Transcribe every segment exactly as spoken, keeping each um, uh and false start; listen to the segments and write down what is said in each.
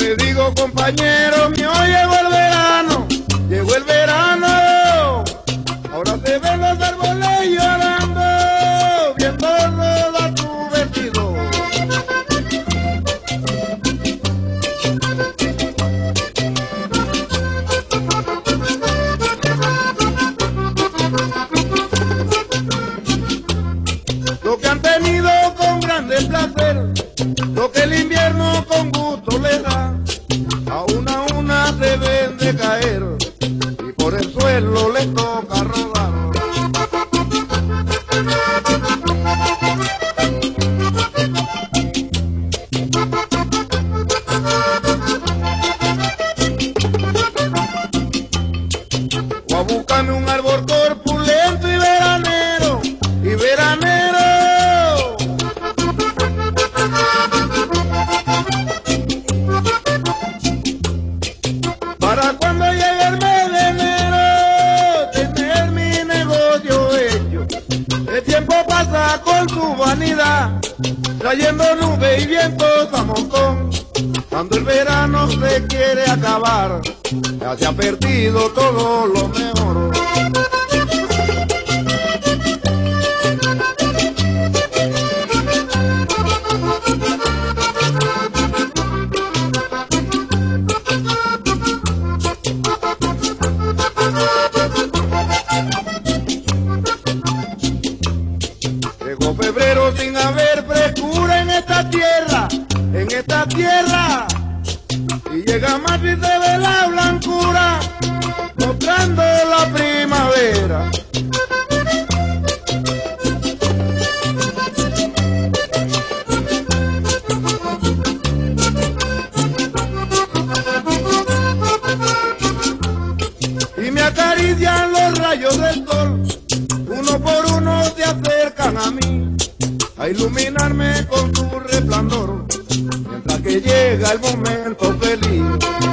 le digo, compañero mío, llegó el verano, llegó el verano. Ahora se ven los árboles llorando, viendo roda tu vestido. Lo que han tenido con grande placer, lo que el invierno con gusto les da, a una a una se ven de caer y por el suelo les toca rodar. O a buscarme un árbol corpulento y veranero, y veranero. Para cuando llegue el mes de enero, tener mi negocio hecho. El tiempo pasa con su vanidad, trayendo nubes y vientos a montón. Cuando el verano se quiere acabar, ya se ha perdido todo lo mejor. Llegó febrero sin haber frescura en esta tierra, en esta tierra. Y llega marzo y se ve la blancura, mostrando la primavera. Y me acarician los rayos del sol, uno por uno se acercan a mí, a iluminarme con su resplandor, mientras que llega el momento feliz.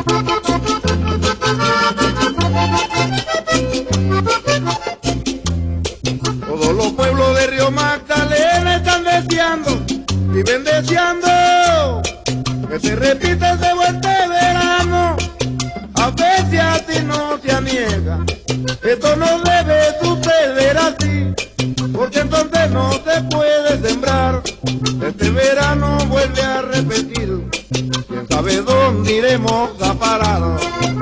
Todos los pueblos de Río Magdalena están deseando, viven deseando que se repita ese buen verano, a ver si a ti no te aniega. Esto no debe suceder así, porque entonces no se puede sembrar. Este verano vuelve a repetir, quién sabe dónde iremos a parar.